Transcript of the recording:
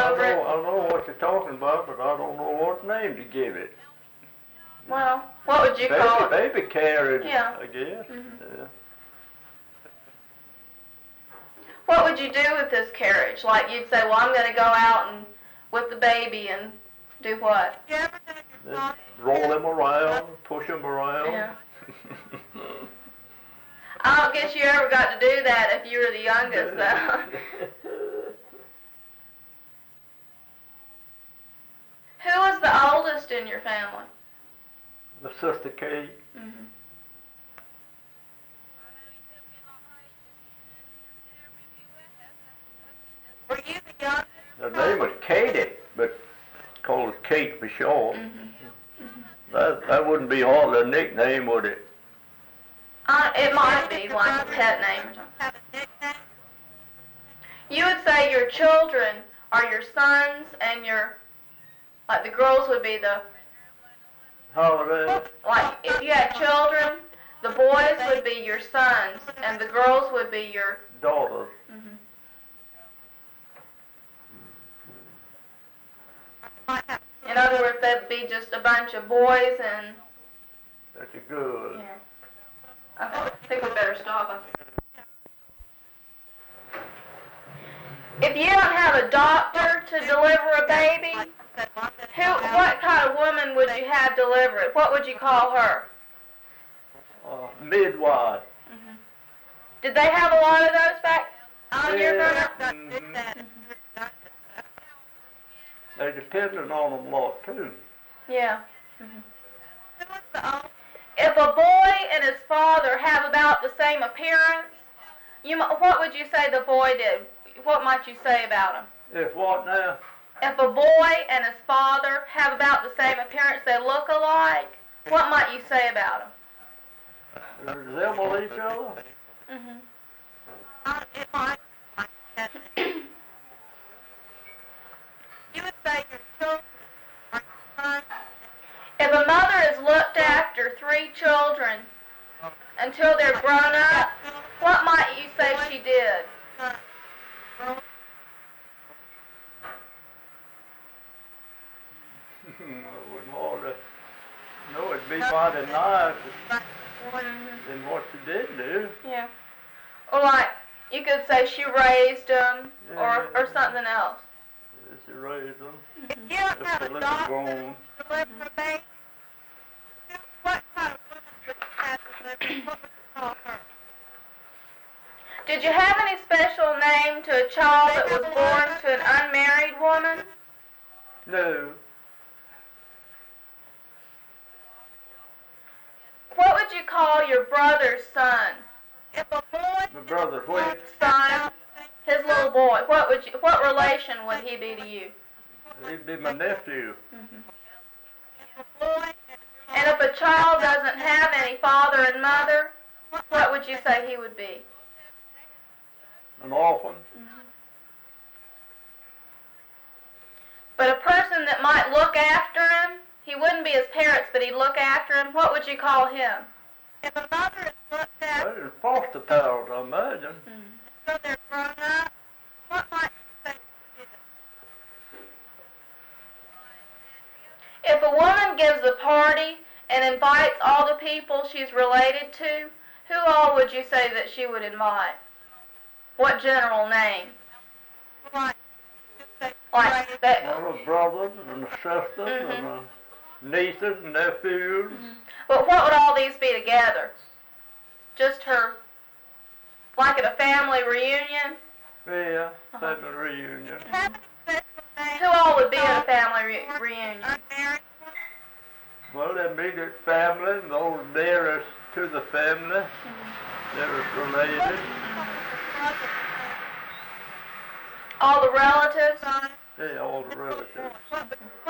over it? I know what you're talking about, but I don't know what name to give it. Well, what would you call it? Baby carriage, Yeah. I guess. Mm-hmm. Yeah. What would you do with this carriage? Like you'd say, well, I'm going to go out and with the baby and do what? Then roll them around, push them around. Yeah. I don't guess you ever got to do that if you were the youngest, though. Who was the oldest in your family? My sister Kate. Mm-hmm. Were you the youngest? Her name was Katie, but called her Kate for short. Mm-hmm. Mm-hmm. That wouldn't be hardly a nickname, would it? It might be like a pet name or something. Have a nickname? You would say your children are your sons and like the girls would be the, How are like if you had children, the boys would be your sons and the girls would be your, they? Daughters. mm-hmm. In other words, that'd be just a bunch of boys and, That's good. yeah. Okay, I think we better stop. If you don't have a doctor to deliver a baby, what kind of woman would you have deliver it? What would you call her? Midwife. Mm-hmm. Did they have a lot of those back on your Yeah. time? They depended on them a lot too. Yeah. Mm-hmm. If a boy and his father have about the same appearance, what would you say the boy did? What might you say about him? If what now? If a boy and his father have about the same appearance, they look alike, what might you say about them? They resemble each other? Mm-hmm. You would say your children are your sons. If a mother has looked after 3 children until they're grown up, what might you say she did? I wouldn't hardly know. It'd be mighty nice than what she did do. Yeah. Or like, you could say she raised them or something else. She raised them. If you don't If have they a look doctor grown. to deliver a baby, what kind of woman would you have delivered? What would you call her? Did you have any special name to a child that was born to an unmarried woman? No. What would you call your brother's son? If a boy My brother, what? Son, his little boy. What relation would he be to you? He'd be my nephew. Mm-hmm. if a boy And if a child doesn't have any father and mother, what would you say he would be? An orphan. But a person that might look after him, he wouldn't be his parents, but he'd look after him, what would you call him? if a mother is looked at That is foster child, I imagine. until they're grown up, what might you say she did? If a woman gives a party and invites all the people she's related to, who all would you say that she would invite? What general name? Like, you say Like that. Well, the brothers and the sisters and the nieces and nephews. But what would all these be together? Just her, like at a family reunion? Yeah, family reunion. have any special name Who all would be at a family reunion? unmarried? Well, the immediate family, and those nearest to the family, nearest related. All the relatives? Yeah, all the relatives. What